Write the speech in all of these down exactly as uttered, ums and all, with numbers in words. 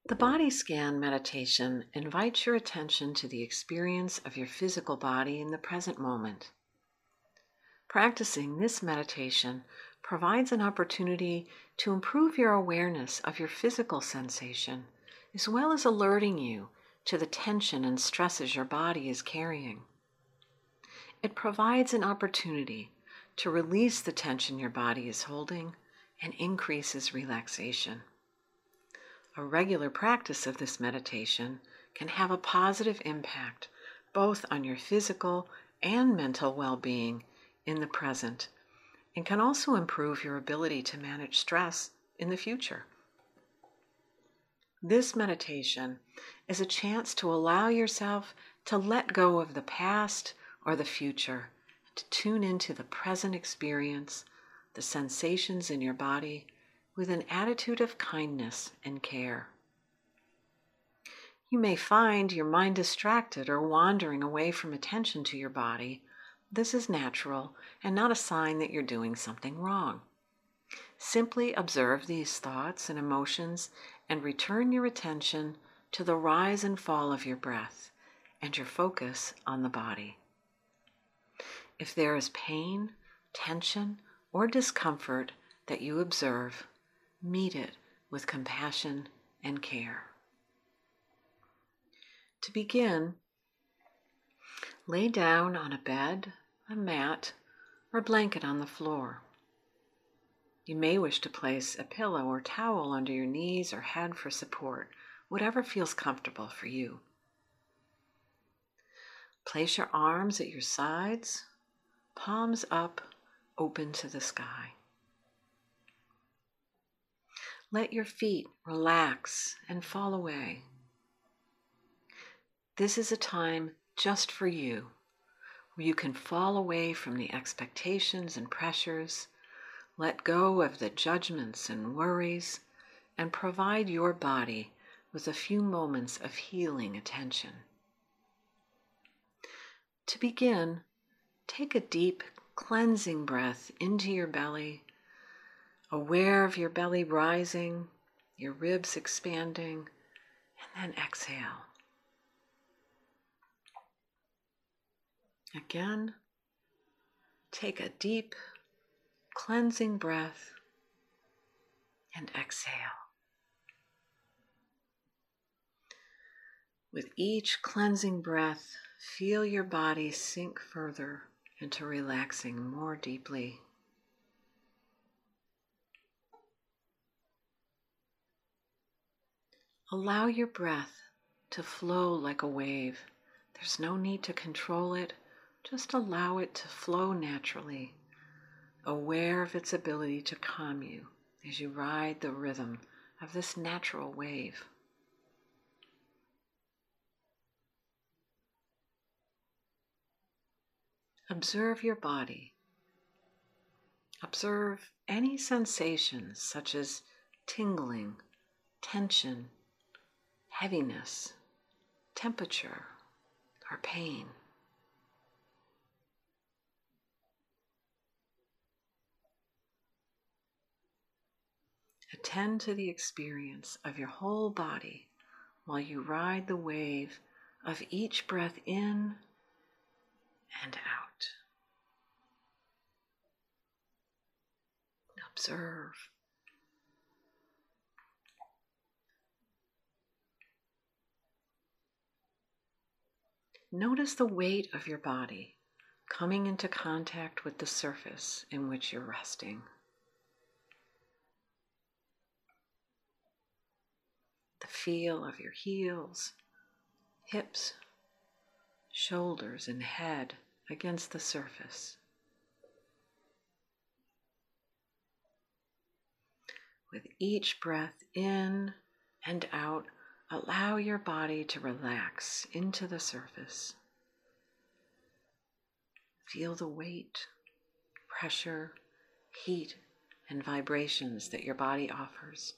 The body scan meditation invites your attention to the experience of your physical body in the present moment. Practicing this meditation provides an opportunity to improve your awareness of your physical sensation, as well as alerting you to the tension and stresses your body is carrying. It provides an opportunity to release the tension your body is holding and increases relaxation. A regular practice of this meditation can have a positive impact both on your physical and mental well-being in the present, and can also improve your ability to manage stress in the future. This meditation is a chance to allow yourself to let go of the past or the future, to tune into the present experience, the sensations in your body, with an attitude of kindness and care. You may find your mind distracted or wandering away from attention to your body. This is natural and not a sign that you're doing something wrong. Simply observe these thoughts and emotions and return your attention to the rise and fall of your breath and your focus on the body. If there is pain, tension, or discomfort that you observe, meet it with compassion and care. To begin, lay down on a bed, a mat, or blanket on the floor. You may wish to place a pillow or towel under your knees or head for support, whatever feels comfortable for you. Place your arms at your sides, palms up, open to the sky. Let your feet relax and fall away. This is a time just for you, where you can fall away from the expectations and pressures, let go of the judgments and worries, and provide your body with a few moments of healing attention. To begin, take a deep, cleansing breath into your belly, aware of your belly rising, your ribs expanding, and then exhale. Again, take a deep, cleansing breath and exhale. With each cleansing breath, feel your body sink further into relaxing more deeply. Allow your breath to flow like a wave. There's no need to control it. Just allow it to flow naturally, aware of its ability to calm you as you ride the rhythm of this natural wave. Observe your body. Observe any sensations such as tingling, tension, heaviness, temperature, or pain. Attend to the experience of your whole body while you ride the wave of each breath in and out. Observe. Notice the weight of your body coming into contact with the surface in which you're resting. The feel of your heels, hips, shoulders, and head against the surface. With each breath in and out, allow your body to relax into the surface. Feel the weight, pressure, heat, and vibrations that your body offers.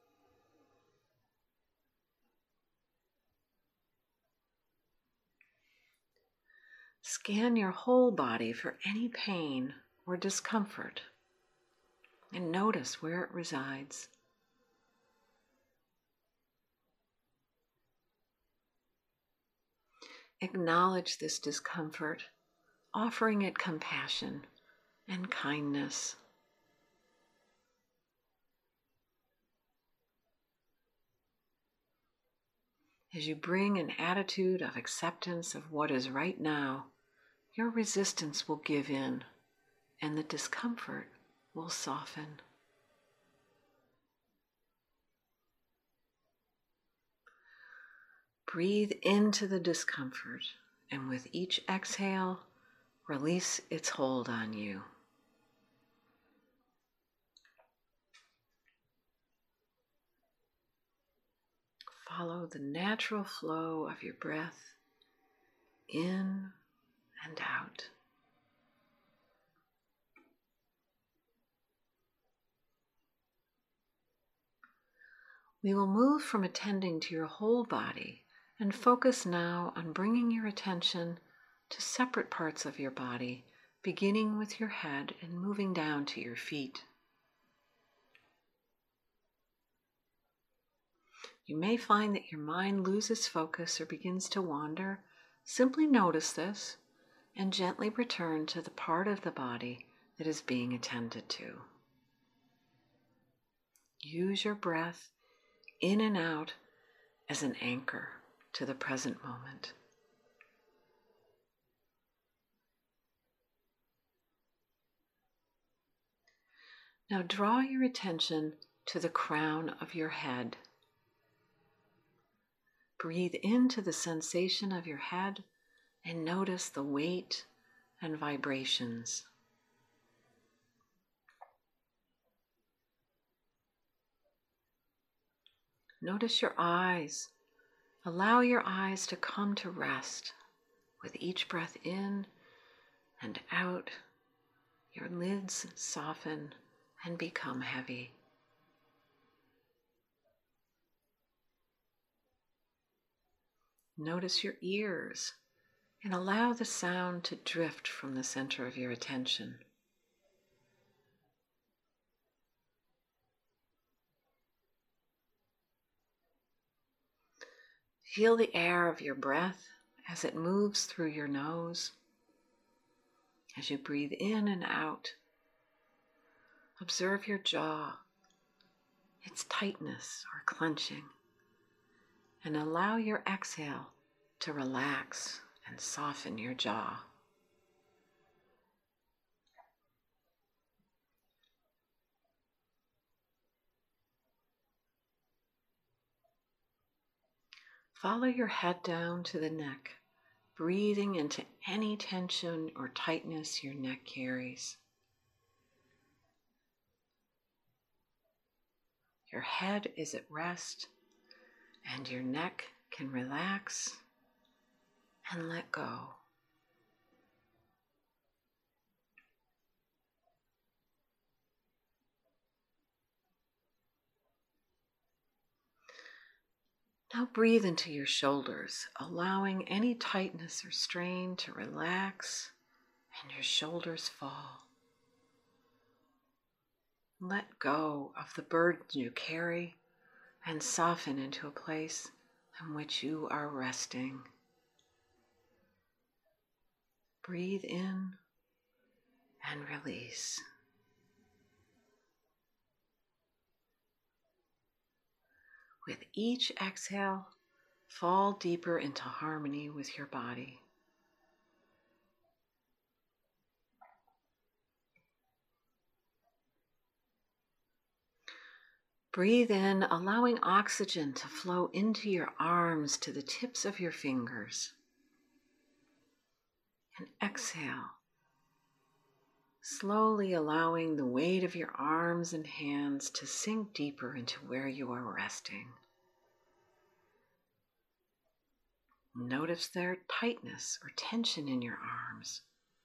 Scan your whole body for any pain or discomfort and notice where it resides. Acknowledge this discomfort, offering it compassion and kindness. As you bring an attitude of acceptance of what is right now, your resistance will give in and the discomfort will soften. Breathe into the discomfort, and with each exhale, release its hold on you. Follow the natural flow of your breath in and out. We will move from attending to your whole body and focus now on bringing your attention to separate parts of your body, beginning with your head and moving down to your feet. You may find that your mind loses focus or begins to wander. Simply notice this and gently return to the part of the body that is being attended to. Use your breath in and out as an anchor to the present moment. Now draw your attention to the crown of your head. Breathe into the sensation of your head and notice the weight and vibrations. Notice your eyes. Allow your eyes to come to rest. With each breath in and out, your lids soften and become heavy. Notice your ears and allow the sound to drift from the center of your attention. Feel the air of your breath as it moves through your nose. As you breathe in and out, observe your jaw, its tightness or clenching, and allow your exhale to relax and soften your jaw. Follow your head down to the neck, breathing into any tension or tightness your neck carries. Your head is at rest, and your neck can relax and let go. Now breathe into your shoulders, allowing any tightness or strain to relax and your shoulders fall. Let go of the burden you carry and soften into a place in which you are resting. Breathe in and release. With each exhale, fall deeper into harmony with your body. Breathe in, allowing oxygen to flow into your arms to the tips of your fingers. And exhale, slowly allowing the weight of your arms and hands to sink deeper into where you are resting. Notice their tightness or tension in your arms.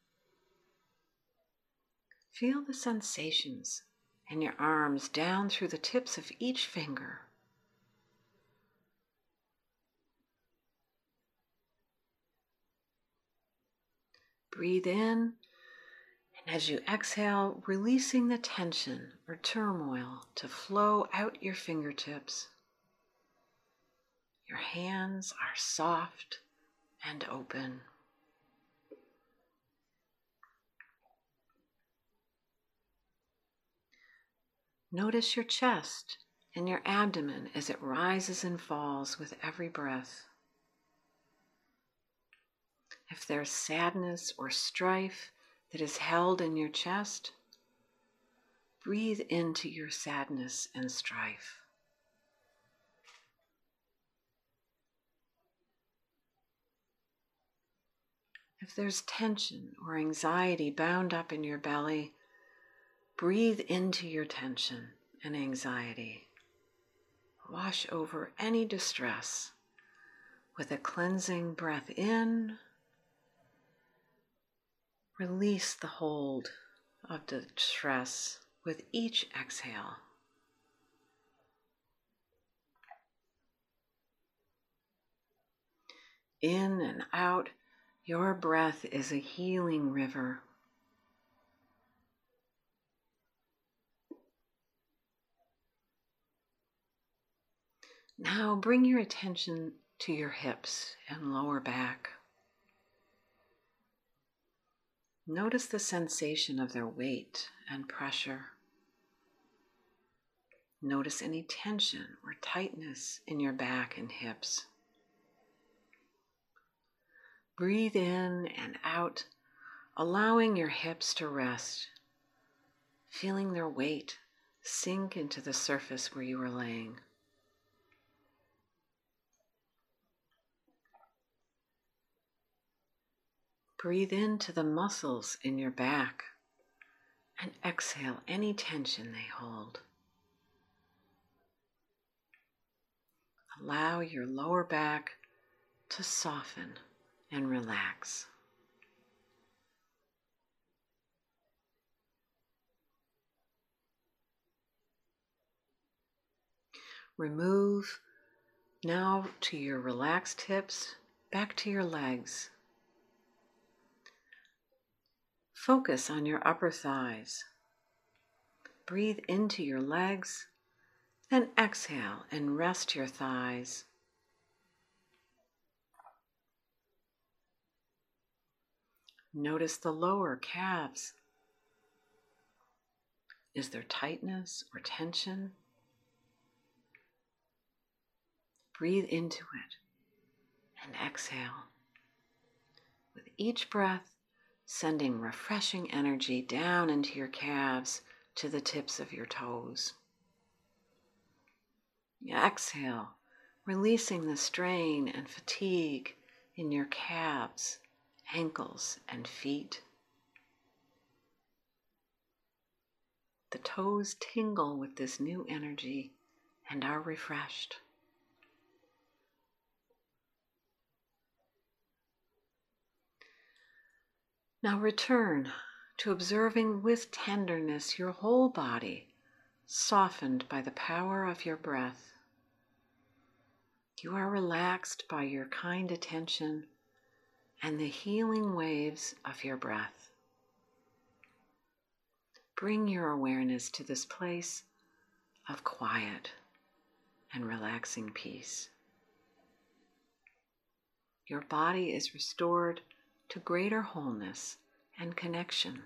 Feel the sensations in your arms down through the tips of each finger. Breathe in, and as you exhale, releasing the tension or turmoil to flow out your fingertips. Your hands are soft and open. Notice your chest and your abdomen as it rises and falls with every breath. If there's sadness or strife that is held in your chest, breathe into your sadness and strife. If there's tension or anxiety bound up in your belly, breathe into your tension and anxiety. Wash over any distress with a cleansing breath in. Release the hold of the stress with each exhale. In and out, your breath is a healing river. Now bring your attention to your hips and lower back. Notice the sensation of their weight and pressure. Notice any tension or tightness in your back and hips. Breathe in and out, allowing your hips to rest, feeling their weight sink into the surface where you are laying. Breathe into the muscles in your back and exhale any tension they hold. Allow your lower back to soften and relax. Remove now to your relaxed hips, back to your legs. Focus on your upper thighs. Breathe into your legs, then exhale and rest your thighs. Notice the lower calves. Is there tightness or tension? Breathe into it and exhale. With each breath, sending refreshing energy down into your calves to the tips of your toes. You exhale, releasing the strain and fatigue in your calves, ankles, and feet. The toes tingle with this new energy and are refreshed. Now return to observing with tenderness your whole body, softened by the power of your breath. You are relaxed by your kind attention and the healing waves of your breath. Bring your awareness to this place of quiet and relaxing peace. Your body is restored to greater wholeness and connection.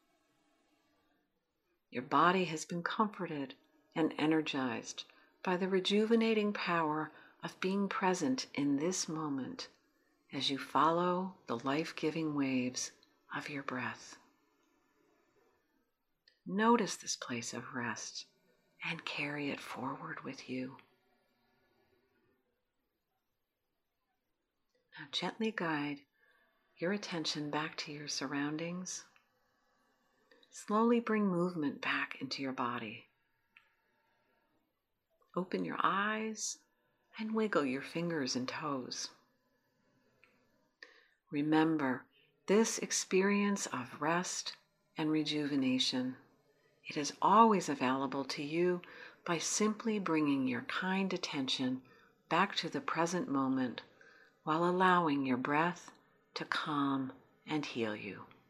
Your body has been comforted and energized by the rejuvenating power of being present in this moment as you follow the life-giving waves of your breath. Notice this place of rest and carry it forward with you. Now gently guide your attention back to your surroundings. Slowly bring movement back into your body. Open your eyes and wiggle your fingers and toes. Remember this experience of rest and rejuvenation. It is always available to you by simply bringing your kind attention back to the present moment while allowing your breath to calm and heal you.